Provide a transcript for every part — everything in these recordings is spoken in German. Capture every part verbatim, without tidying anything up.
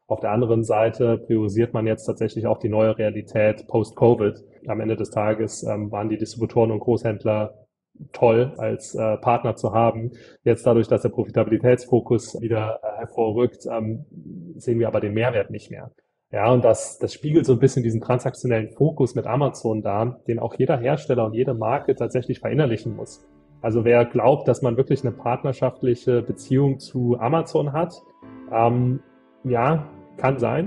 Auf der anderen Seite priorisiert man jetzt tatsächlich auch die neue Realität post-Covid. Am Ende des Tages ähm, waren die Distributoren und Großhändler toll als äh, Partner zu haben. Jetzt dadurch, dass der Profitabilitätsfokus wieder äh, hervorrückt, ähm, sehen wir aber den Mehrwert nicht mehr. Ja, und das, das spiegelt so ein bisschen diesen transaktionellen Fokus mit Amazon dar, den auch jeder Hersteller und jede Marke tatsächlich verinnerlichen muss. Also wer glaubt, dass man wirklich eine partnerschaftliche Beziehung zu Amazon hat, ähm, ja, kann sein.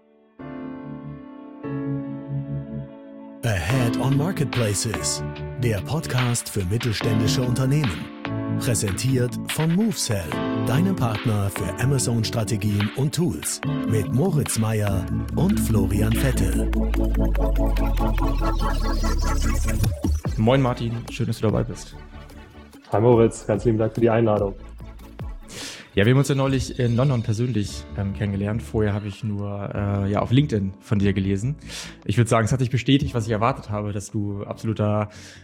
Ahead on Marketplaces, der Podcast für mittelständische Unternehmen. Präsentiert von MoveSell, deinem Partner für Amazon-Strategien und Tools. Mit Moritz Meyer und Florian Vettel. Moin Martin, schön, dass du dabei bist. Hi Moritz, ganz lieben Dank für die Einladung. Ja, wir haben uns ja neulich in London persönlich ähm, kennengelernt. Vorher habe ich nur äh, ja auf LinkedIn von dir gelesen. Ich würde sagen, es hat dich bestätigt, was ich erwartet habe, dass du absoluter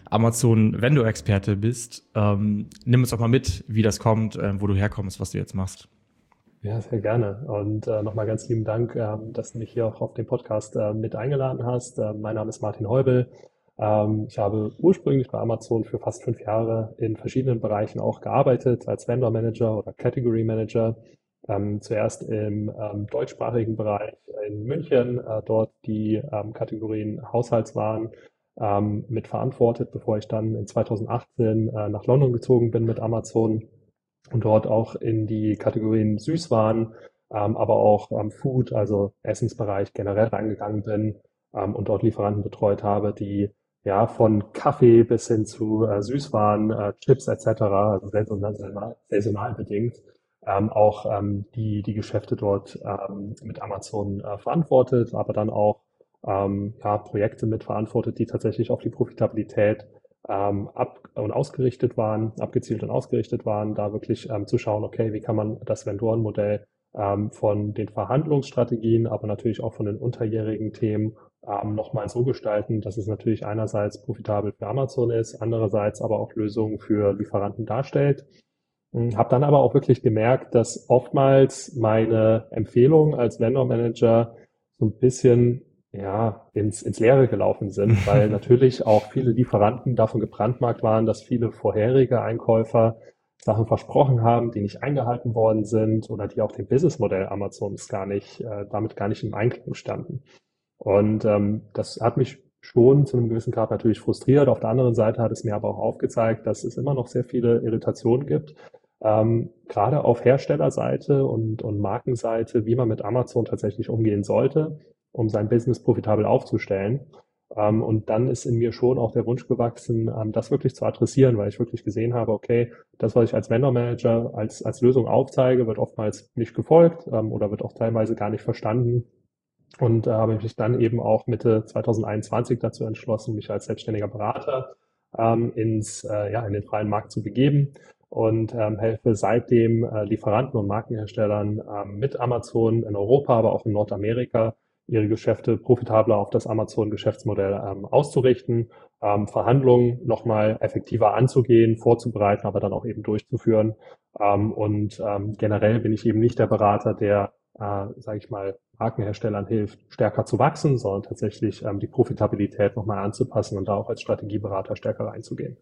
Amazon-Vendor-Experte bist. Ähm, nimm uns doch mal mit, wie das kommt, äh, wo du herkommst, was du jetzt machst. Ja, sehr gerne. Und äh, nochmal ganz lieben Dank, ähm, dass du mich hier auch auf den Podcast äh, mit eingeladen hast. Äh, mein Name ist Martin Heubel. Ähm, ich habe ursprünglich bei Amazon für fast fünf Jahre in verschiedenen Bereichen auch gearbeitet, als Vendor Manager oder Category Manager. Ähm, zuerst im ähm, deutschsprachigen Bereich in München, äh, dort die ähm, Kategorien Haushaltswaren ähm, mit verantwortet, bevor ich dann in zweitausendachtzehn äh, nach London gezogen bin mit Amazon und dort auch in die Kategorien Süßwaren, ähm, aber auch ähm, Food, also Essensbereich generell reingegangen bin ähm, und dort Lieferanten betreut habe, die ja von Kaffee bis hin zu äh, Süßwaren, äh, Chips et cetera, also saisonal, saisonal bedingt, ähm, auch ähm, die die Geschäfte dort ähm, mit Amazon äh, verantwortet, aber dann auch ähm, ja, Projekte mit verantwortet, die tatsächlich auf die Profitabilität ähm, ab und ausgerichtet waren, abgezielt und ausgerichtet waren, da wirklich ähm, zu schauen, okay, wie kann man das Vendorenmodell ähm, von den Verhandlungsstrategien, aber natürlich auch von den unterjährigen Themen ähm, nochmal so gestalten, dass es natürlich einerseits profitabel für Amazon ist, andererseits aber auch Lösungen für Lieferanten darstellt. Habe dann aber auch wirklich gemerkt, dass oftmals meine Empfehlungen als Vendor Manager so ein bisschen ja, ins, ins Leere gelaufen sind, weil natürlich auch viele Lieferanten davon gebrandmarkt waren, dass viele vorherige Einkäufer Sachen versprochen haben, die nicht eingehalten worden sind oder die auch dem Businessmodell Amazons gar nicht, äh, damit gar nicht im Einklang standen. Und ähm, das hat mich schon zu einem gewissen Grad natürlich frustriert. Auf der anderen Seite hat es mir aber auch aufgezeigt, dass es immer noch sehr viele Irritationen gibt, ähm, gerade auf Herstellerseite und, und Markenseite, wie man mit Amazon tatsächlich umgehen sollte, um sein Business profitabel aufzustellen. Ähm, und dann ist in mir schon auch der Wunsch gewachsen, ähm, das wirklich zu adressieren, weil ich wirklich gesehen habe, okay, das, was ich als Vendor Manager als, als Lösung aufzeige, wird oftmals nicht gefolgt ähm, oder wird auch teilweise gar nicht verstanden. Und äh, habe mich dann eben auch Mitte zweitausendeinundzwanzig dazu entschlossen, mich als selbstständiger Berater ähm, ins, äh, ja, in den freien Markt zu begeben und ähm, helfe seitdem äh, Lieferanten und Markenherstellern ähm, mit Amazon in Europa, aber auch in Nordamerika, ihre Geschäfte profitabler auf das Amazon-Geschäftsmodell ähm, auszurichten, ähm, Verhandlungen nochmal effektiver anzugehen, vorzubereiten, aber dann auch eben durchzuführen. Ähm, und ähm, generell bin ich eben nicht der Berater, der äh, sage ich mal, Markenherstellern hilft, stärker zu wachsen, sondern tatsächlich ähm, die Profitabilität nochmal anzupassen und da auch als Strategieberater stärker reinzugehen.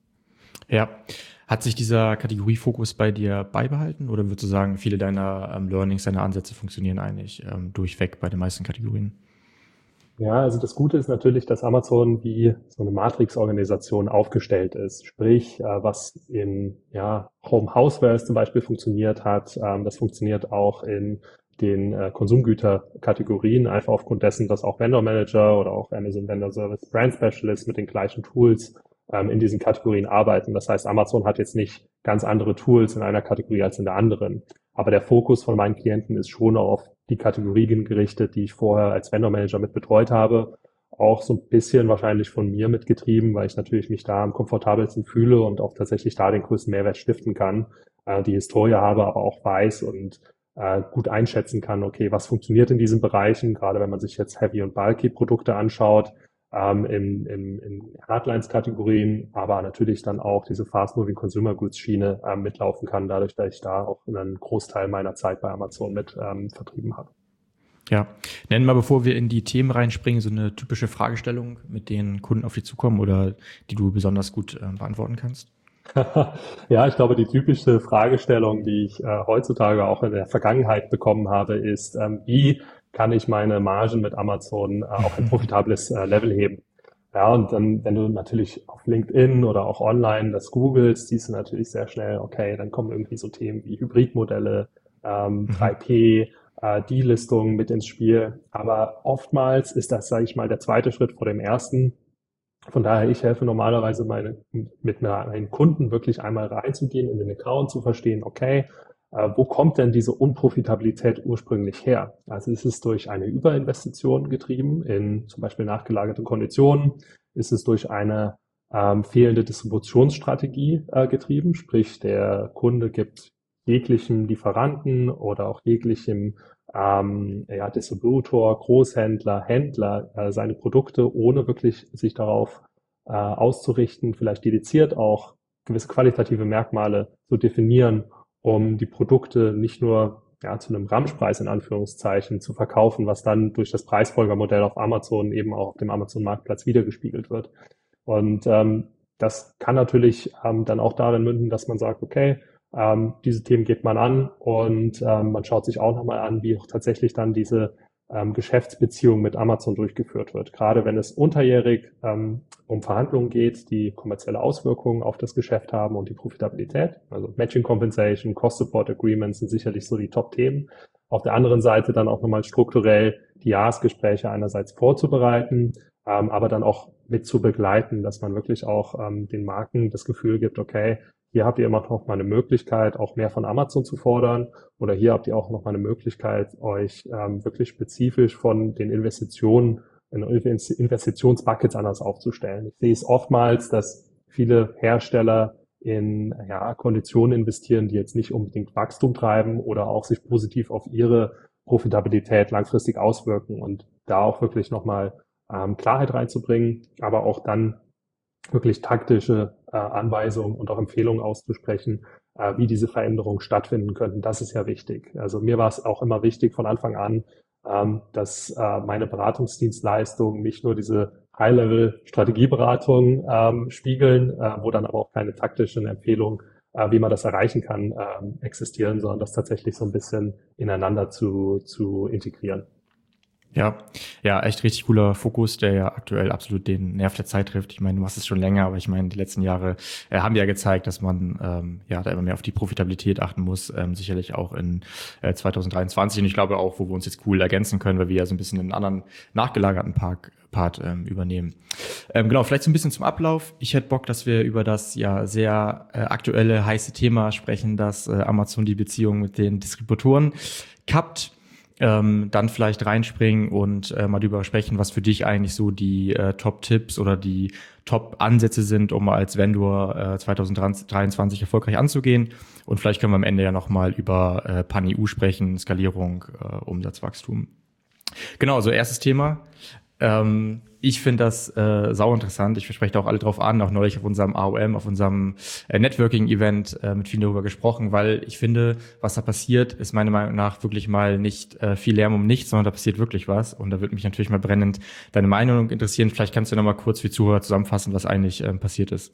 Ja, hat sich dieser Kategoriefokus bei dir beibehalten oder würdest du sagen, viele deiner ähm, Learnings, deiner Ansätze funktionieren eigentlich ähm, durchweg bei den meisten Kategorien? Ja, also das Gute ist natürlich, dass Amazon wie so eine Matrix-Organisation aufgestellt ist. Sprich, äh, was in ja, Home Housewares zum Beispiel funktioniert hat, ähm, das funktioniert auch in den äh, Konsumgüterkategorien, einfach aufgrund dessen, dass auch Vendor Manager oder auch Amazon Vendor Service Brand Specialists mit den gleichen Tools ähm, in diesen Kategorien arbeiten. Das heißt, Amazon hat jetzt nicht ganz andere Tools in einer Kategorie als in der anderen. Aber der Fokus von meinen Klienten ist schon auf die Kategorien gerichtet, die ich vorher als Vendor Manager mit betreut habe. Auch so ein bisschen wahrscheinlich von mir mitgetrieben, weil ich natürlich mich da am komfortabelsten fühle und auch tatsächlich da den größten Mehrwert stiften kann, äh, die Historie habe, aber auch weiß und äh, gut einschätzen kann, okay, was funktioniert in diesen Bereichen, gerade wenn man sich jetzt Heavy- und Bulky-Produkte anschaut, ähm, in, in, in Hardlines-Kategorien, aber natürlich dann auch diese Fast-Moving Consumer Goods-Schiene ähm, mitlaufen kann, dadurch, dass ich da auch einen Großteil meiner Zeit bei Amazon mit ähm, vertrieben habe. Ja, nennen mal, bevor wir in die Themen reinspringen, so eine typische Fragestellung, mit denen Kunden auf dich zukommen oder die du besonders gut äh, beantworten kannst. Ja, ich glaube, die typische Fragestellung, die ich äh, heutzutage auch in der Vergangenheit bekommen habe, ist, ähm, wie kann ich meine Margen mit Amazon äh, auf ein profitables äh, Level heben? Ja, und dann, wenn du natürlich auf LinkedIn oder auch online das googelst, siehst du natürlich sehr schnell, okay, dann kommen irgendwie so Themen wie Hybridmodelle, ähm, Mhm. drei P, äh, Delistung mit ins Spiel. Aber oftmals ist das, sage ich mal, der zweite Schritt vor dem ersten. Von daher, ich helfe normalerweise meine, mit meinen Kunden wirklich einmal reinzugehen, in den Account zu verstehen, okay, äh, wo kommt denn diese Unprofitabilität ursprünglich her? Also ist es durch eine Überinvestition getrieben in zum Beispiel nachgelagerte Konditionen? Ist es durch eine ähm, fehlende Distributionsstrategie äh, getrieben? Sprich, der Kunde gibt jeglichem Lieferanten oder auch jeglichem ähm, ja, Distributor, Großhändler, Händler äh, seine Produkte, ohne wirklich sich darauf äh, auszurichten, vielleicht dediziert auch gewisse qualitative Merkmale zu definieren, um die Produkte nicht nur ja, zu einem Ramschpreis in Anführungszeichen zu verkaufen, was dann durch das Preisfolgermodell auf Amazon eben auch auf dem Amazon-Marktplatz wiedergespiegelt wird. Und ähm, das kann natürlich ähm, dann auch darin münden, dass man sagt, okay, ähm, diese Themen geht man an und ähm, man schaut sich auch nochmal an, wie auch tatsächlich dann diese ähm, Geschäftsbeziehung mit Amazon durchgeführt wird. Gerade wenn es unterjährig ähm, um Verhandlungen geht, die kommerzielle Auswirkungen auf das Geschäft haben und die Profitabilität. Also Matching Compensation, Cost Support Agreements sind sicherlich so die Top-Themen. Auf der anderen Seite dann auch nochmal strukturell die Jahresgespräche einerseits vorzubereiten, ähm, aber dann auch mit zu begleiten, dass man wirklich auch ähm, den Marken das Gefühl gibt, okay, hier habt ihr immer noch mal eine Möglichkeit, auch mehr von Amazon zu fordern, oder hier habt ihr auch noch mal eine Möglichkeit, euch ähm, wirklich spezifisch von den Investitionen in Investitionsbuckets anders aufzustellen. Ich sehe es oftmals, dass viele Hersteller in ja, Konditionen investieren, die jetzt nicht unbedingt Wachstum treiben oder auch sich positiv auf ihre Profitabilität langfristig auswirken, und da auch wirklich nochmal ähm, Klarheit reinzubringen, aber auch dann wirklich taktische äh, Anweisungen und auch Empfehlungen auszusprechen, äh, wie diese Veränderungen stattfinden könnten. Das ist ja wichtig. Also mir war es auch immer wichtig von Anfang an, ähm, dass äh, meine Beratungsdienstleistungen nicht nur diese High-Level-Strategieberatung ähm, spiegeln, äh, wo dann aber auch keine taktischen Empfehlungen, äh, wie man das erreichen kann, ähm, existieren, sondern das tatsächlich so ein bisschen ineinander zu, zu integrieren. Ja, ja, echt richtig cooler Fokus, der ja aktuell absolut den Nerv der Zeit trifft. Ich meine, du machst es schon länger, aber ich meine, die letzten Jahre äh, haben ja gezeigt, dass man ähm, ja da immer mehr auf die Profitabilität achten muss, ähm, sicherlich auch in äh, zwanzig dreiundzwanzig. Und ich glaube auch, wo wir uns jetzt cool ergänzen können, weil wir ja so ein bisschen einen anderen nachgelagerten Park, Part ähm, übernehmen. Ähm, genau, vielleicht so ein bisschen zum Ablauf. Ich hätte Bock, dass wir über das ja sehr äh, aktuelle, heiße Thema sprechen, dass äh, Amazon die Beziehung mit den Distributoren kappt. Ähm, dann vielleicht reinspringen und äh, mal darüber sprechen, was für dich eigentlich so die äh, Top-Tipps oder die Top-Ansätze sind, um mal als Vendor äh, zwanzig dreiundzwanzig erfolgreich anzugehen. Und vielleicht können wir am Ende ja nochmal über äh, Pan-E U sprechen, Skalierung, äh, Umsatzwachstum. Genau, so erstes Thema. Ähm, ich finde das äh, sau interessant. Ich verspreche da auch alle drauf an, auch neulich auf unserem A O M, auf unserem äh, Networking-Event äh, mit vielen darüber gesprochen, weil ich finde, was da passiert, ist meiner Meinung nach wirklich mal nicht äh, viel Lärm um nichts, sondern da passiert wirklich was. Und da würde mich natürlich mal brennend deine Meinung interessieren. Vielleicht kannst du noch mal kurz für die Zuhörer zusammenfassen, was eigentlich äh, passiert ist.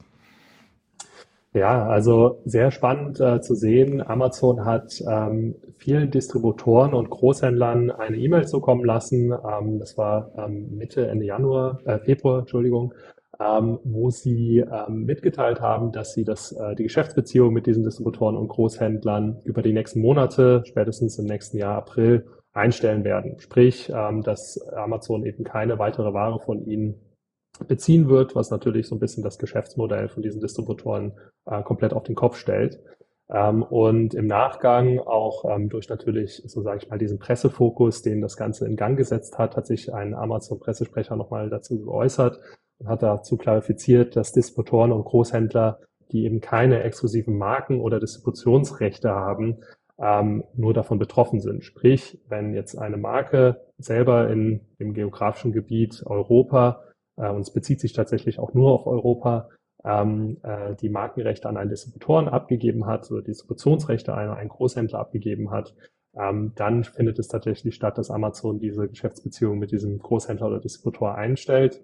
Ja, also sehr spannend äh, zu sehen. Amazon hat ähm, vielen Distributoren und Großhändlern eine E-Mail zukommen lassen. Ähm, das war ähm, Mitte, Ende Januar, äh, Februar, Entschuldigung, ähm, wo sie ähm, mitgeteilt haben, dass sie das, äh, die Geschäftsbeziehung mit diesen Distributoren und Großhändlern über die nächsten Monate, spätestens im nächsten Jahr April, einstellen werden. Sprich, ähm, dass Amazon eben keine weitere Ware von ihnen beziehen wird, was natürlich so ein bisschen das Geschäftsmodell von diesen Distributoren äh, komplett auf den Kopf stellt. Ähm, und im Nachgang auch ähm, durch natürlich, so sage ich mal, diesen Pressefokus, den das Ganze in Gang gesetzt hat, hat sich ein Amazon-Pressesprecher nochmal dazu geäußert und hat dazu klarifiziert, dass Distributoren und Großhändler, die eben keine exklusiven Marken oder Distributionsrechte haben, ähm, nur davon betroffen sind. Sprich, wenn jetzt eine Marke selber in dem geografischen Gebiet Europa, und es bezieht sich tatsächlich auch nur auf Europa, ähm, äh, die Markenrechte an einen Distributoren abgegeben hat oder Distributionsrechte an einen Großhändler abgegeben hat, ähm, dann findet es tatsächlich statt, dass Amazon diese Geschäftsbeziehung mit diesem Großhändler oder Distributor einstellt.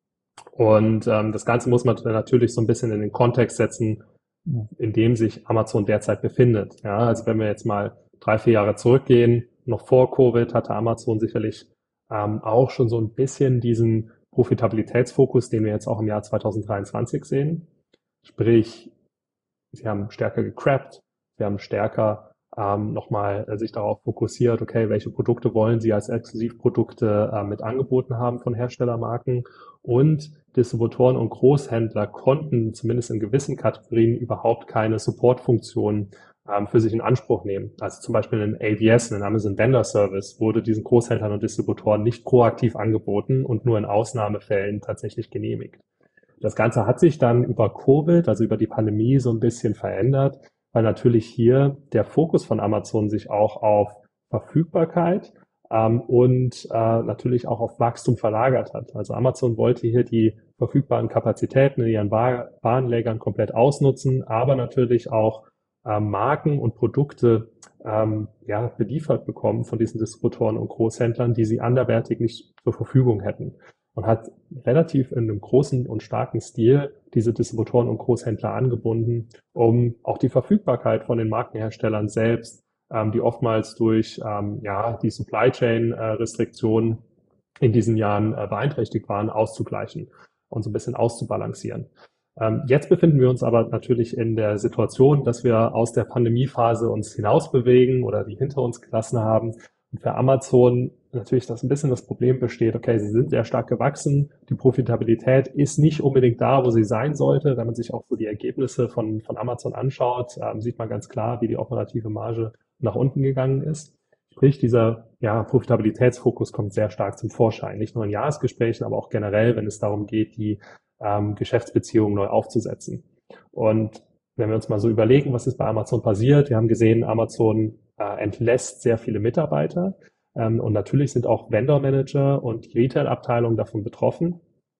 Und ähm, das Ganze muss man natürlich so ein bisschen in den Kontext setzen, in dem sich Amazon derzeit befindet. Ja, also wenn wir jetzt mal drei, vier Jahre zurückgehen, noch vor Covid hatte Amazon sicherlich ähm, auch schon so ein bisschen diesen Profitabilitätsfokus, den wir jetzt auch im Jahr zwanzig dreiundzwanzig sehen. Sprich, sie haben stärker gecrappt, sie haben stärker ähm, nochmal äh, sich darauf fokussiert, okay, welche Produkte wollen sie als Exklusivprodukte äh, mit angeboten haben von Herstellermarken, und Distributoren und Großhändler konnten zumindest in gewissen Kategorien überhaupt keine Supportfunktion ähm, für sich in Anspruch nehmen. Also zum Beispiel ein A V S, ein Amazon Vendor Service, wurde diesen Großhändlern und Distributoren nicht proaktiv angeboten und nur in Ausnahmefällen tatsächlich genehmigt. Das Ganze hat sich dann über Covid, also über die Pandemie, so ein bisschen verändert, weil natürlich hier der Fokus von Amazon sich auch auf Verfügbarkeit ähm, und äh, natürlich auch auf Wachstum verlagert hat. Also Amazon wollte hier die verfügbaren Kapazitäten in ihren War- Warenlägern komplett ausnutzen, aber natürlich auch äh, Marken und Produkte ähm, ja, beliefert bekommen von diesen Distributoren und Großhändlern, die sie anderweitig nicht zur Verfügung hätten. Und hat relativ in einem großen und starken Stil diese Distributoren und Großhändler angebunden, um auch die Verfügbarkeit von den Markenherstellern selbst, ähm, die oftmals durch ähm, ja die Supply Chain äh, Restriktionen in diesen Jahren äh, beeinträchtigt waren, auszugleichen und so ein bisschen auszubalancieren. Ähm, jetzt befinden wir uns aber natürlich in der Situation, dass wir aus der Pandemiephase uns hinausbewegen oder die hinter uns gelassen haben. Und für Amazon natürlich das ein bisschen das Problem besteht, okay, sie sind sehr stark gewachsen, die Profitabilität ist nicht unbedingt da, wo sie sein sollte. Wenn man sich auch so die Ergebnisse von, von Amazon anschaut, ähm, sieht man ganz klar, wie die operative Marge nach unten gegangen ist. Sprich, dieser ja, Profitabilitätsfokus kommt sehr stark zum Vorschein, nicht nur in Jahresgesprächen, aber auch generell, wenn es darum geht, die ähm, Geschäftsbeziehungen neu aufzusetzen. Und wenn wir uns mal so überlegen, was ist bei Amazon passiert, wir haben gesehen, Amazon äh, entlässt sehr viele Mitarbeiter. Ähm, und natürlich sind auch Vendor-Manager und die Retail-Abteilung davon betroffen.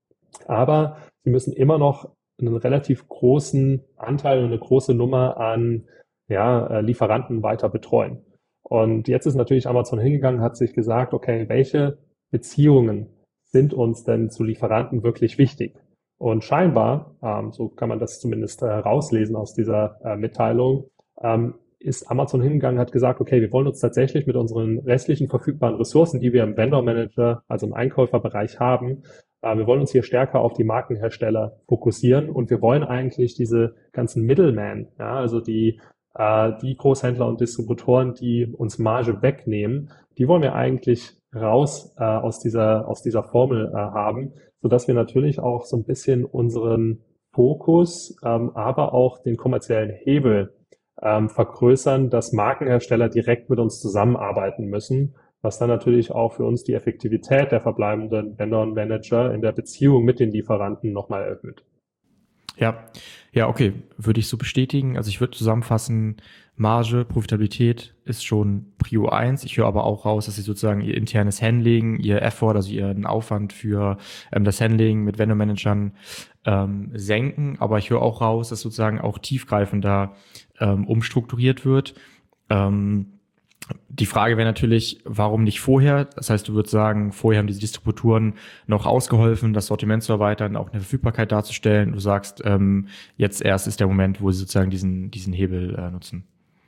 Aber sie müssen immer noch einen relativ großen Anteil und eine große Nummer an ja, äh, Lieferanten weiter betreuen. Und jetzt ist natürlich Amazon hingegangen, hat sich gesagt, okay, welche Beziehungen sind uns denn zu Lieferanten wirklich wichtig? Und scheinbar, ähm, so kann man das zumindest äh, rauslesen aus dieser äh, Mitteilung, ähm, ist Amazon hingegangen, hat gesagt, okay, wir wollen uns tatsächlich mit unseren restlichen verfügbaren Ressourcen, die wir im Vendor Manager, also im Einkäuferbereich haben, äh, wir wollen uns hier stärker auf die Markenhersteller fokussieren und wir wollen eigentlich diese ganzen Middlemen, ja, also die äh, die Großhändler und Distributoren, die uns Marge wegnehmen, die wollen wir eigentlich raus äh, aus dieser aus dieser Formel äh, haben, sodass wir natürlich auch so ein bisschen unseren Fokus, ähm, aber auch den kommerziellen Hebel ähm, vergrößern, dass Markenhersteller direkt mit uns zusammenarbeiten müssen, was dann natürlich auch für uns die Effektivität der verbleibenden Vendor und Manager in der Beziehung mit den Lieferanten nochmal erhöht. Ja, ja, okay, würde ich so bestätigen. Also ich würde zusammenfassen, Marge, Profitabilität ist schon Prio eins. Ich höre aber auch raus, dass sie sozusagen ihr internes Handling, ihr Effort, also ihren Aufwand für ähm, das Handling mit Vendor-Managern ähm, senken. Aber ich höre auch raus, dass sozusagen auch tiefgreifender ähm, umstrukturiert wird. Ähm, Die Frage wäre natürlich, warum nicht vorher? Das heißt, du würdest sagen, vorher haben diese Distributoren noch ausgeholfen, das Sortiment zu erweitern, auch eine Verfügbarkeit darzustellen. Du sagst, ähm, jetzt erst ist der Moment, wo sie sozusagen diesen diesen Hebel äh, nutzen.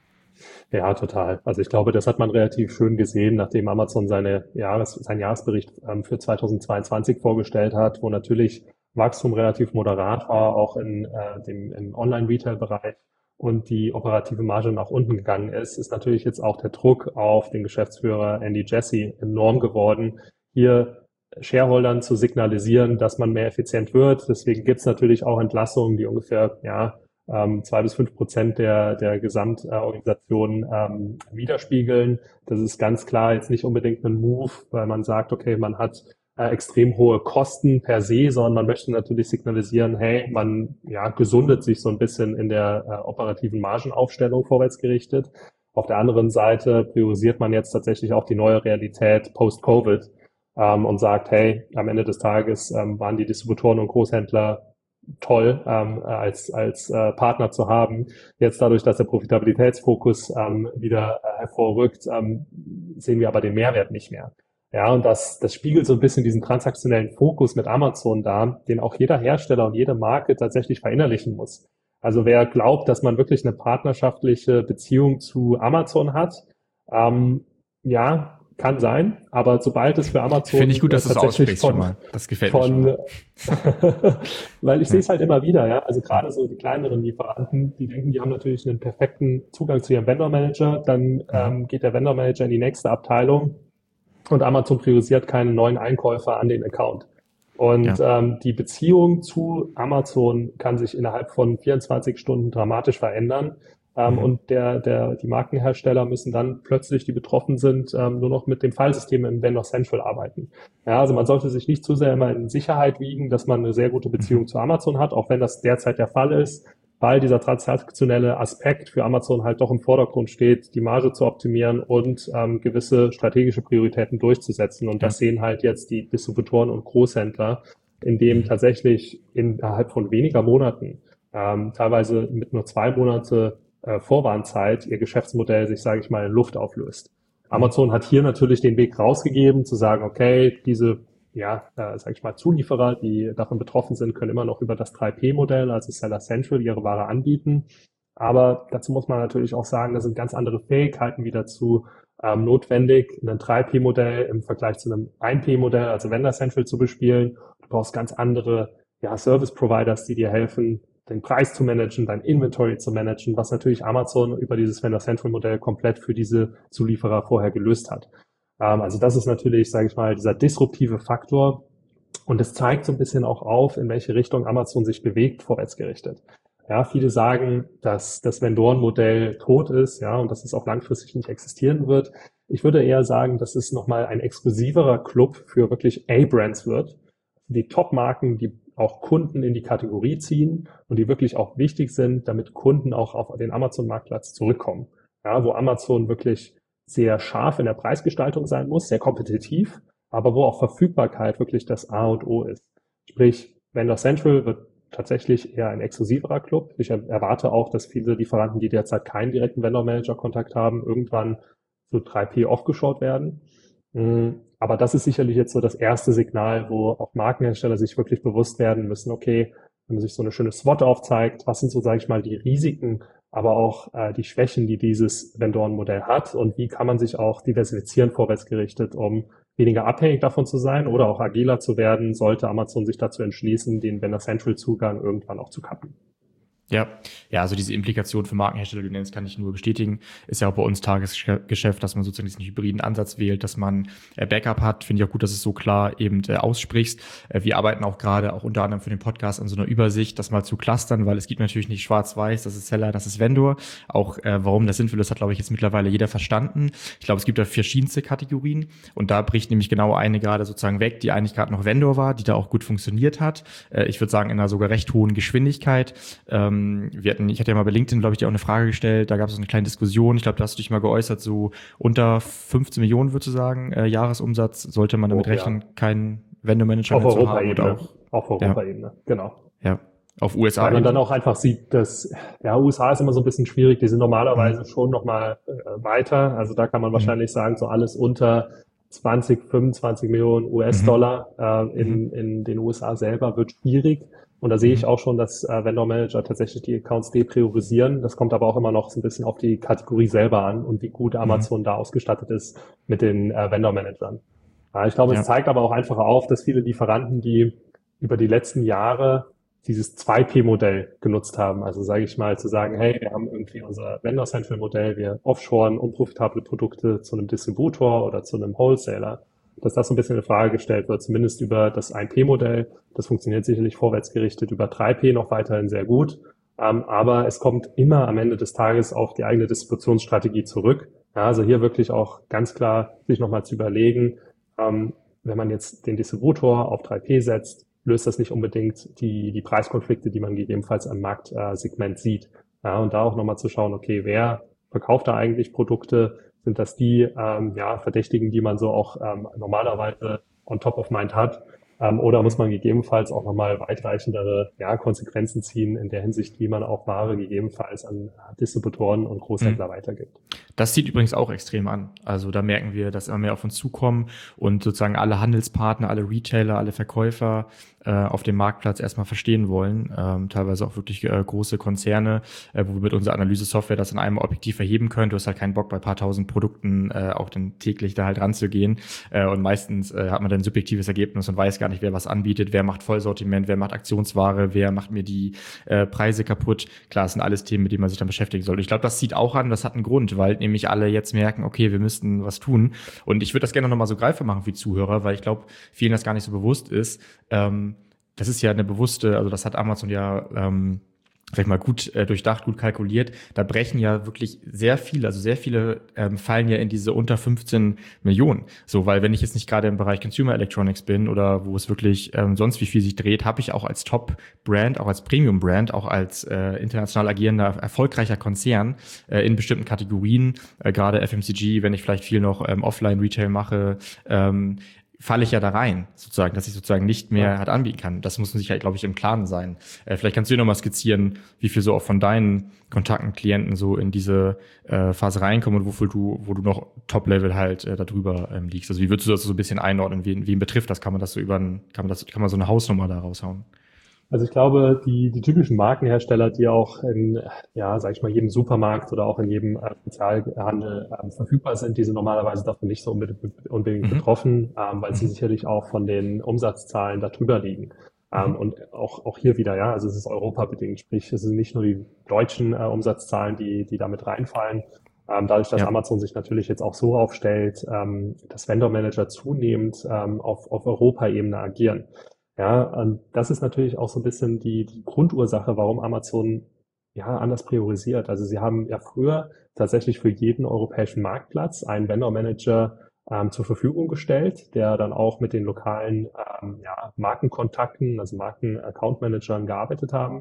Ja, total. Also ich glaube, das hat man relativ schön gesehen, nachdem Amazon seine Jahres, seinen Jahresbericht ähm, für zweitausendzweiundzwanzig vorgestellt hat, wo natürlich Wachstum relativ moderat war, auch in äh, dem im Online-Retail-Bereich. Und die operative Marge nach unten gegangen ist, ist natürlich jetzt auch der Druck auf den Geschäftsführer Andy Jassy enorm geworden, hier Shareholdern zu signalisieren, dass man mehr effizient wird. Deswegen gibt es natürlich auch Entlassungen, die ungefähr ja ähm, zwei bis fünf Prozent der der Gesamtorganisation ähm, widerspiegeln. Das ist ganz klar jetzt nicht unbedingt ein Move, weil man sagt, okay, man hat Äh, extrem hohe Kosten per se, sondern man möchte natürlich signalisieren, hey, man ja gesundet sich so ein bisschen in der äh, operativen Margenaufstellung vorwärts gerichtet. Auf der anderen Seite priorisiert man jetzt tatsächlich auch die neue Realität post-Covid ähm, und sagt, hey, am Ende des Tages ähm, waren die Distributoren und Großhändler toll, ähm, als, als äh, Partner zu haben. Jetzt dadurch, dass der Profitabilitätsfokus ähm, wieder äh, hervorrückt, ähm, sehen wir aber den Mehrwert nicht mehr. Ja, und das, das spiegelt so ein bisschen diesen transaktionellen Fokus mit Amazon dar, den auch jeder Hersteller und jede Marke tatsächlich verinnerlichen muss. Also wer glaubt, dass man wirklich eine partnerschaftliche Beziehung zu Amazon hat, ähm, ja, kann sein, aber sobald es für Amazon Finde ich gut, dass äh, du es tatsächlich aussprichst schon von, mal. Das gefällt mir schon von mal. weil ich Ja. sehe es halt immer wieder, ja. Also gerade so die kleineren Lieferanten, die denken, die haben natürlich einen perfekten Zugang zu ihrem Vendor Manager, dann Mhm. ähm, geht der Vendor Manager in die nächste Abteilung und Amazon priorisiert keinen neuen Einkäufer an den Account. Und Ja. ähm, die Beziehung zu Amazon kann sich innerhalb von vierundzwanzig Stunden dramatisch verändern. Ähm, Mhm. und der, der, die Markenhersteller müssen dann plötzlich, die betroffen sind, ähm, nur noch mit dem Filesystem im Vendor Central arbeiten. Ja, also man sollte sich nicht zu sehr immer in Sicherheit wiegen, dass man eine sehr gute Mhm. Beziehung zu Amazon hat, auch wenn das derzeit der Fall ist, weil dieser transaktionelle Aspekt für Amazon halt doch im Vordergrund steht, die Marge zu optimieren und ähm, gewisse strategische Prioritäten durchzusetzen. Und Ja. das sehen halt jetzt die Distributoren und Großhändler, in dem Mhm. tatsächlich innerhalb von weniger Monaten, ähm, teilweise mit nur zwei Monate äh, Vorwarnzeit, ihr Geschäftsmodell sich, sage ich mal, in Luft auflöst. Mhm. Amazon hat hier natürlich den Weg rausgegeben, zu sagen, okay, diese ja, äh, sag ich mal, Zulieferer, die davon betroffen sind, können immer noch über das drei P Modell, also Seller Central, ihre Ware anbieten. Aber dazu muss man natürlich auch sagen, da sind ganz andere Fähigkeiten wieder zu ähm, notwendig, ein drei P Modell im Vergleich zu einem ein P Modell, also Vendor Central zu bespielen. Du brauchst ganz andere ja, Service Providers, die dir helfen, den Preis zu managen, dein Inventory zu managen, was natürlich Amazon über dieses Vendor Central Modell komplett für diese Zulieferer vorher gelöst hat. Ähm, also das ist natürlich, sage ich mal, dieser disruptive Faktor. Und es zeigt so ein bisschen auch auf, in welche Richtung Amazon sich bewegt, vorwärtsgerichtet. Ja, viele sagen, dass das Vendorenmodell tot ist, ja, und dass es auch langfristig nicht existieren wird. Ich würde eher sagen, dass es nochmal ein exklusiverer Club für wirklich A-Brands wird. Die Top-Marken, die auch Kunden in die Kategorie ziehen und die wirklich auch wichtig sind, damit Kunden auch auf den Amazon-Marktplatz zurückkommen. Ja, wo Amazon wirklich sehr scharf in der Preisgestaltung sein muss, sehr kompetitiv, aber wo auch Verfügbarkeit wirklich das A und O ist. Sprich, Vendor Central wird tatsächlich eher ein exklusiverer Club. Ich erwarte auch, dass viele Lieferanten, die derzeit keinen direkten Vendor Manager Kontakt haben, irgendwann zu drei P offgeshored werden. Aber das ist sicherlich jetzt so das erste Signal, wo auch Markenhersteller sich wirklich bewusst werden müssen, okay, wenn man sich so eine schöne SWOT aufzeigt, was sind so, sage ich mal, die Risiken, aber auch äh, die Schwächen, die dieses Vendorenmodell hat und wie kann man sich auch diversifizieren vorwärtsgerichtet, um weniger abhängig davon zu sein oder auch agiler zu werden, sollte Amazon sich dazu entschließen, den Vendor Central Zugang irgendwann auch zu kappen. Ja, ja, also diese Implikation für Markenhersteller, du nennst, kann ich nur bestätigen, ist ja auch bei uns Tagesgeschäft, dass man sozusagen diesen hybriden Ansatz wählt, dass man äh, Backup hat. Finde ich auch gut, dass es so klar eben äh, aussprichst. Äh, wir arbeiten auch gerade, auch unter anderem für den Podcast, an so einer Übersicht, das mal zu clustern, weil es gibt natürlich nicht schwarz-weiß, das ist Seller, das ist Vendor. Auch äh, warum das sinnvoll ist, hat, glaube ich, jetzt mittlerweile jeder verstanden. Ich glaube, es gibt da verschiedenste Kategorien und da bricht nämlich genau eine gerade sozusagen weg, die eigentlich gerade noch Vendor war, die da auch gut funktioniert hat. Äh, ich würde sagen, in einer sogar recht hohen Geschwindigkeit. Ähm, Wir hatten, ich hatte ja mal bei LinkedIn, glaube ich, dir auch eine Frage gestellt, da gab es eine kleine Diskussion, ich glaube, da hast du dich mal geäußert, so unter fünfzehn Millionen, würdest du sagen, äh, Jahresumsatz, sollte man damit Oh, rechnen, ja. keinen Vendor-Manager Auf mehr zu haben oder Europaebene. auch, Auf Europaebene, genau. ja, auf Weil man U S A-Ebene? dann auch einfach sieht, dass, ja, U S A ist immer so ein bisschen schwierig, die sind normalerweise Mhm. schon nochmal äh, weiter. Also da kann man Mhm. wahrscheinlich sagen, so alles unter zwanzig, fünfundzwanzig Millionen Mhm. U S-Dollar äh, Mhm. in, in den U S A selber wird schwierig. Und da sehe ich Mhm. auch schon, dass äh, Vendor Manager tatsächlich die Accounts depriorisieren. Das kommt aber auch immer noch so ein bisschen auf die Kategorie selber an und wie gut Mhm. Amazon da ausgestattet ist mit den äh, Vendor Managern. Ja, ich glaube, es Ja. zeigt aber auch einfach auf, dass viele Lieferanten, die über die letzten Jahre dieses zwei P Modell genutzt haben. Also sage ich mal, zu sagen, hey, wir haben irgendwie unser Vendor Central Modell, wir offshoren unprofitable Produkte zu einem Distributor oder zu einem Wholesaler, dass das so ein bisschen in Frage gestellt wird, zumindest über das ein P Modell. Das funktioniert sicherlich vorwärtsgerichtet, über drei P noch weiterhin sehr gut. Ähm, aber es kommt immer am Ende des Tages auf die eigene Distributionsstrategie zurück. Ja, also hier wirklich auch ganz klar sich nochmal zu überlegen, ähm, wenn man jetzt den Distributor auf drei P setzt, löst das nicht unbedingt die, die Preiskonflikte, die man gegebenenfalls am Marktsegment sieht. Ja, und da auch nochmal zu schauen, okay, wer verkauft da eigentlich Produkte? Sind das die ähm, ja, Verdächtigen, die man so auch ähm, normalerweise on top of mind hat? Ähm, oder muss man gegebenenfalls auch nochmal weitreichendere ja, Konsequenzen ziehen in der Hinsicht, wie man auch Ware gegebenenfalls an Distributoren und Großhändler mhm. weitergibt. Das zieht übrigens auch extrem an. Also da merken wir, dass immer mehr auf uns zukommen und sozusagen alle Handelspartner, alle Retailer, alle Verkäufer äh, auf dem Marktplatz erstmal verstehen wollen. Ähm, teilweise auch wirklich äh, große Konzerne, äh, wo wir mit unserer Analyse-Software das in einem Objektiv erheben können. Du hast halt keinen Bock, bei ein paar tausend Produkten äh, auch dann täglich da halt ranzugehen. Äh, und meistens äh, hat man dann ein subjektives Ergebnis und weiß gar nicht, wer was anbietet, wer macht Vollsortiment, wer macht Aktionsware, wer macht mir die äh, Preise kaputt. Klar, das sind alles Themen, mit denen man sich dann beschäftigen sollte. Ich glaube, das zieht auch an, das hat einen Grund, weil nämlich alle jetzt merken, okay, wir müssten was tun. Und ich würde das gerne nochmal so greifbar machen für die Zuhörer, weil ich glaube, vielen das gar nicht so bewusst ist. Ähm, das ist ja eine bewusste, also das hat Amazon ja ähm, sag ich mal, gut äh, durchdacht, gut kalkuliert. Da brechen ja wirklich sehr viele, also sehr viele ähm, fallen ja in diese unter fünfzehn Millionen. So, weil wenn ich jetzt nicht gerade im Bereich Consumer Electronics bin oder wo es wirklich ähm, sonst wie viel sich dreht, habe ich auch als Top-Brand, auch als Premium-Brand, auch als äh, international agierender, erfolgreicher Konzern äh, in bestimmten Kategorien, äh, gerade F M C G, wenn ich vielleicht viel noch ähm, Offline-Retail mache, ähm, falle ich ja da rein, sozusagen, dass ich sozusagen nicht mehr ja. halt anbieten kann. Das muss man sich halt, glaube ich, im Klaren sein. Äh, vielleicht kannst du dir nochmal skizzieren, wie viel so auch von deinen Kontakten, Klienten so in diese äh, Phase reinkommen und wofür du, wo du noch Top-Level halt äh, darüber ähm, liegst. Also wie würdest du das so ein bisschen einordnen? Wen, wen betrifft das? Kann man das so über ein, kann man das, kann man so eine Hausnummer da raushauen? Also ich glaube, die, die typischen Markenhersteller, die auch in, ja, sag ich mal, jedem Supermarkt oder auch in jedem äh, Spezialhandel äh, verfügbar sind, die sind normalerweise davon nicht so unbedingt, unbedingt mhm. betroffen, ähm, weil mhm. sie sicherlich auch von den Umsatzzahlen da drüber liegen. Ähm, mhm. Und auch, auch hier wieder, ja, also es ist europabedingt, sprich, es sind nicht nur die deutschen äh, Umsatzzahlen, die, die damit reinfallen. Ähm, dadurch, dass ja. Amazon sich natürlich jetzt auch so aufstellt, ähm, dass Vendor-Manager zunehmend ähm, auf, auf Europaebene agieren. Ja, und das ist natürlich auch so ein bisschen die, die Grundursache, warum Amazon ja anders priorisiert. Also sie haben ja früher tatsächlich für jeden europäischen Marktplatz einen Vendor-Manager ähm, zur Verfügung gestellt, der dann auch mit den lokalen ähm, ja, Markenkontakten, also Marken-Account-Managern gearbeitet haben.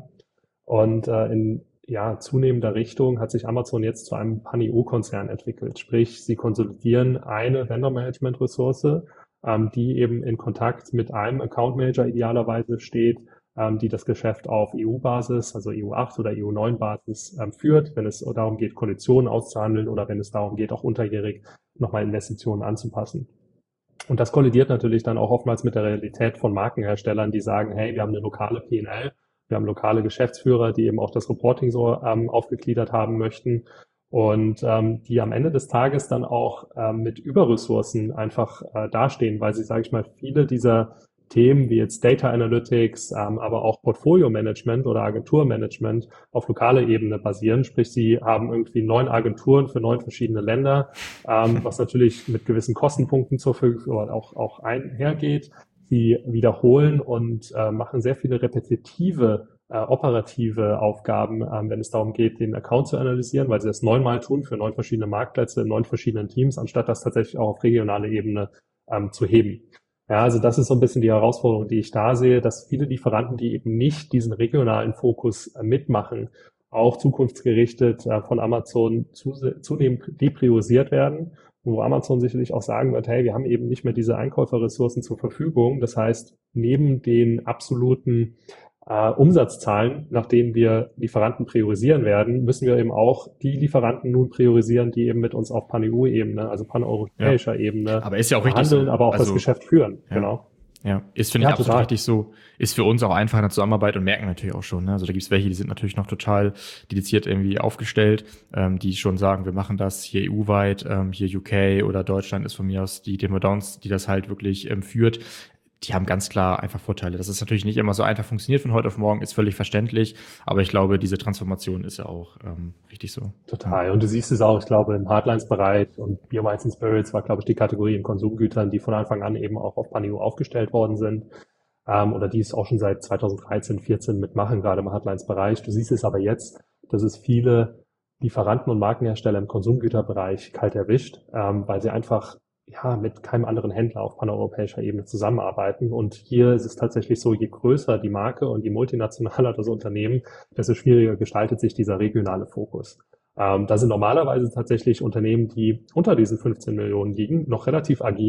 Und äh, in ja, zunehmender Richtung hat sich Amazon jetzt zu einem Pan-E U-Konzern entwickelt. Sprich, sie konsolidieren eine Vendor-Management-Ressource, ähm, die eben in Kontakt mit einem Account Manager idealerweise steht, ähm, die das Geschäft auf E U-Basis, also E U acht oder E U neun Basis ähm, führt, wenn es darum geht, Konditionen auszuhandeln oder wenn es darum geht, auch unterjährig nochmal Investitionen anzupassen. Und das kollidiert natürlich dann auch oftmals mit der Realität von Markenherstellern, die sagen, hey, wir haben eine lokale P und L, wir haben lokale Geschäftsführer, die eben auch das Reporting so ähm, aufgegliedert haben möchten. Und ähm, die am Ende des Tages dann auch ähm, mit Überressourcen einfach äh, dastehen, weil sie, sage ich mal, viele dieser Themen wie jetzt Data Analytics, ähm, aber auch Portfolio Management oder Agenturmanagement auf lokaler Ebene basieren. Sprich, sie haben irgendwie neun Agenturen für neun verschiedene Länder, ähm, was natürlich mit gewissen Kostenpunkten zur Verfügung auch, auch einhergeht. Sie wiederholen und äh, machen sehr viele repetitive Äh, operative Aufgaben, ähm, wenn es darum geht, den Account zu analysieren, weil sie das neunmal tun für neun verschiedene Marktplätze in neun verschiedenen Teams, anstatt das tatsächlich auch auf regionaler Ebene ähm, zu heben. Ja, also das ist so ein bisschen die Herausforderung, die ich da sehe, dass viele Lieferanten, die eben nicht diesen regionalen Fokus äh, mitmachen, auch zukunftsgerichtet äh, von Amazon zu, zunehmend depriorisiert werden, wo Amazon sicherlich auch sagen wird, hey, wir haben eben nicht mehr diese Einkäuferressourcen zur Verfügung. Das heißt, neben den absoluten Uh, Umsatzzahlen, nach denen wir Lieferanten priorisieren werden, müssen wir eben auch die Lieferanten nun priorisieren, die eben mit uns auf Pan-E U-Ebene, also paneuropäischer ja. Ebene aber ist ja auch handeln, so. aber auch also, das Geschäft führen. Ja. Genau. Ja, ist, finde ja, ich, absolut total. richtig so. Ist für uns auch einfach in der Zusammenarbeit und merken natürlich auch schon. Ne? Also da gibt's welche, die sind natürlich noch total dediziert irgendwie aufgestellt, ähm, die schon sagen, wir machen das hier E U-weit, ähm, hier U K oder Deutschland ist von mir aus die Demo Downs, die das halt wirklich ähm, führt. Die haben ganz klar einfach Vorteile. Dass es natürlich nicht immer so einfach funktioniert von heute auf morgen, ist völlig verständlich. Aber ich glaube, diese Transformation ist ja auch ähm, richtig so. Total. Und du siehst es auch, ich glaube, im Hardlines-Bereich und Beer, Wines and Spirits war, glaube ich, die Kategorie in Konsumgütern, die von Anfang an eben auch auf Pan-E U aufgestellt worden sind. Ähm, oder die es auch schon seit zweitausenddreizehn, vierzehn mitmachen, gerade im Hardlines-Bereich. Du siehst es aber jetzt, dass es viele Lieferanten und Markenhersteller im Konsumgüterbereich kalt erwischt, ähm, weil sie einfach ja, mit keinem anderen Händler auf paneuropäischer Ebene zusammenarbeiten. Und hier ist es tatsächlich so, je größer die Marke und je multinationaler das Unternehmen, desto schwieriger gestaltet sich dieser regionale Fokus. Ähm, da sind normalerweise tatsächlich Unternehmen, die unter diesen fünfzehn Millionen liegen, noch relativ agil,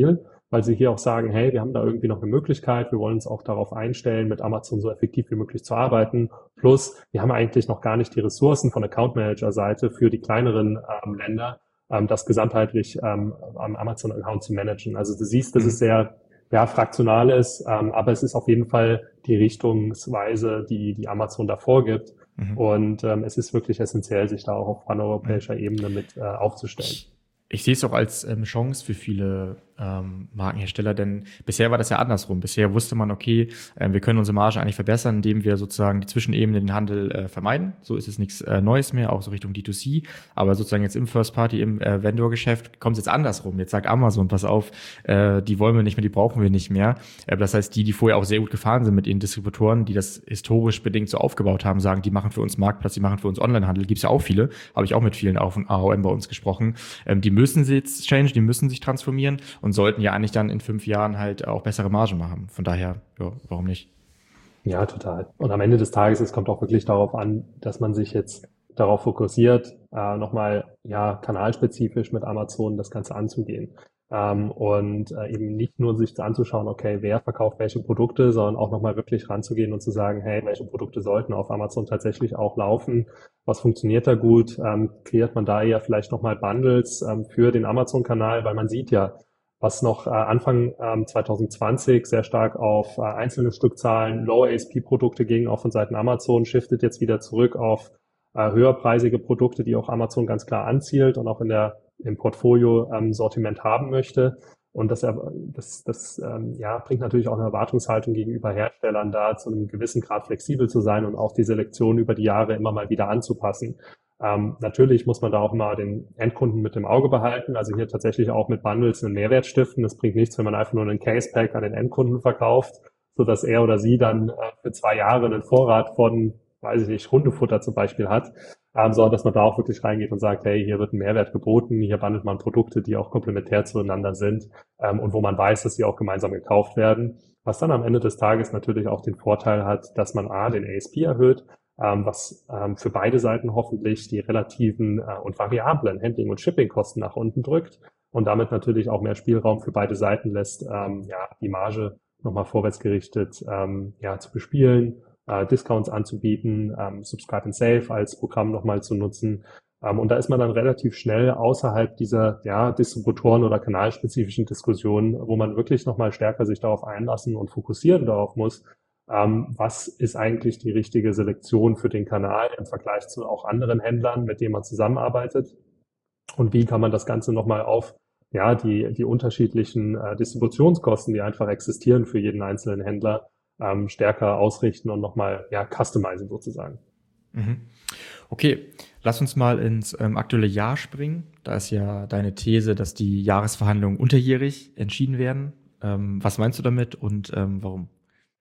weil sie hier auch sagen, hey, wir haben da irgendwie noch eine Möglichkeit, wir wollen uns auch darauf einstellen, mit Amazon so effektiv wie möglich zu arbeiten. Plus, wir haben eigentlich noch gar nicht die Ressourcen von Account Manager Seite für die kleineren ähm, Länder, ähm, das gesamtheitlich ähm, am Amazon-Account zu managen. Also du siehst, dass es sehr ja, fraktional ist, ähm, aber es ist auf jeden Fall die Richtungsweise, die die Amazon da vorgibt. Mhm. Und ähm, es ist wirklich essentiell, sich da auch auf paneuropäischer mhm. Ebene mit äh, aufzustellen. Ich, ich sehe es auch als ähm, Chance für viele ähm, Markenhersteller, denn bisher war das ja andersrum. Bisher wusste man, okay, äh, wir können unsere Marge eigentlich verbessern, indem wir sozusagen die Zwischenebene, den Handel äh, vermeiden. So ist es nichts äh, Neues mehr, auch so Richtung D zwei C. Aber sozusagen jetzt im First Party, im äh, Vendor-Geschäft kommt es jetzt andersrum. Jetzt sagt Amazon, pass auf, äh, die wollen wir nicht mehr, die brauchen wir nicht mehr. Äh, das heißt, die, die vorher auch sehr gut gefahren sind mit ihren Distributoren, die das historisch bedingt so aufgebaut haben, sagen, die machen für uns Marktplatz, die machen für uns Onlinehandel. Gibt es ja auch viele, habe ich auch mit vielen auch von A O M bei uns gesprochen. Ähm, die müssen sich jetzt change, die müssen sich transformieren und sollten ja eigentlich dann in fünf Jahren halt auch bessere Margen machen. Von daher, ja, warum nicht? Ja, total. Und am Ende des Tages, es kommt auch wirklich darauf an, dass man sich jetzt darauf fokussiert, äh, nochmal ja kanalspezifisch mit Amazon das Ganze anzugehen. Ähm, und äh, eben nicht nur sich anzuschauen, okay, wer verkauft welche Produkte, sondern auch nochmal wirklich ranzugehen und zu sagen, hey, welche Produkte sollten auf Amazon tatsächlich auch laufen? Was funktioniert da gut? Ähm, kreiert man da eher vielleicht nochmal Bundles ähm, für den Amazon-Kanal? Weil man sieht ja, was noch äh, Anfang ähm, zwanzig zwanzig sehr stark auf äh, einzelne Stückzahlen, Lower A S P-Produkte ging, auch von Seiten Amazon, shiftet jetzt wieder zurück auf äh, höherpreisige Produkte, die auch Amazon ganz klar anzielt und auch in der im Portfolio ähm, Sortiment haben möchte. Und das, das, das ähm, ja, bringt natürlich auch eine Erwartungshaltung gegenüber Herstellern da, zu einem gewissen Grad flexibel zu sein und auch die Selektion über die Jahre immer mal wieder anzupassen. Ähm, natürlich muss man da auch mal den Endkunden mit im Auge behalten, also hier tatsächlich auch mit Bundles einen Mehrwert stiften. Das bringt nichts, wenn man einfach nur einen Case-Pack an den Endkunden verkauft, sodass er oder sie dann äh, für zwei Jahre einen Vorrat von, weiß ich nicht, Hundefutter zum Beispiel hat, ähm, sondern dass man da auch wirklich reingeht und sagt, hey, hier wird ein Mehrwert geboten, hier bundelt man Produkte, die auch komplementär zueinander sind ähm, und wo man weiß, dass sie auch gemeinsam gekauft werden, was dann am Ende des Tages natürlich auch den Vorteil hat, dass man A, den A S P erhöht, ähm, was ähm, für beide Seiten hoffentlich die relativen äh, und variablen Handling- und Shippingkosten nach unten drückt und damit natürlich auch mehr Spielraum für beide Seiten lässt, ähm, ja, die Marge nochmal vorwärtsgerichtet ähm, ja, zu bespielen, äh, Discounts anzubieten, ähm, Subscribe and Save als Programm nochmal zu nutzen. Ähm, und da ist man dann relativ schnell außerhalb dieser ja, Distributoren- oder kanalspezifischen Diskussionen, wo man wirklich nochmal stärker sich darauf einlassen und fokussieren darauf muss, ähm, was ist eigentlich die richtige Selektion für den Kanal im Vergleich zu auch anderen Händlern, mit denen man zusammenarbeitet. Und wie kann man das Ganze nochmal auf ja die die unterschiedlichen äh, Distributionskosten, die einfach existieren für jeden einzelnen Händler, ähm, stärker ausrichten und nochmal ja customizen sozusagen. Mhm. Okay, lass uns mal ins ähm, aktuelle Jahr springen. Da ist ja deine These, dass die Jahresverhandlungen unterjährig entschieden werden. Ähm, was meinst du damit und ähm, warum?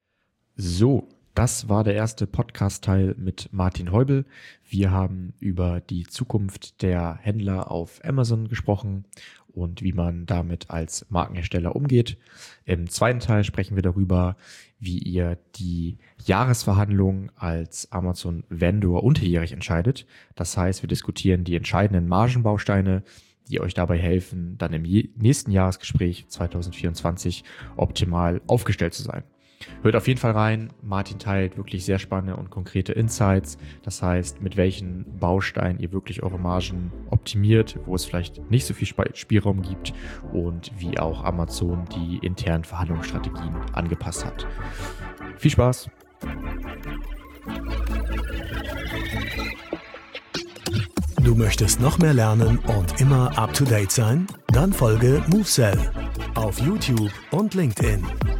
So, das war der erste Podcast-Teil mit Martin Heubel. Wir haben über die Zukunft der Händler auf Amazon gesprochen und wie man damit als Markenhersteller umgeht. Im zweiten Teil sprechen wir darüber, wie ihr die Jahresverhandlungen als Amazon-Vendor unterjährig entscheidet. Das heißt, wir diskutieren die entscheidenden Margenbausteine, die euch dabei helfen, dann im nächsten Jahresgespräch zwanzig vierundzwanzig optimal aufgestellt zu sein. Hört auf jeden Fall rein. Martin teilt wirklich sehr spannende und konkrete Insights. Das heißt, mit welchen Bausteinen ihr wirklich eure Margen optimiert, wo es vielleicht nicht so viel Spielraum gibt und wie auch Amazon die internen Verhandlungsstrategien angepasst hat. Viel Spaß! Du möchtest noch mehr lernen und immer up to date sein? Dann folge MoveSell auf YouTube und LinkedIn.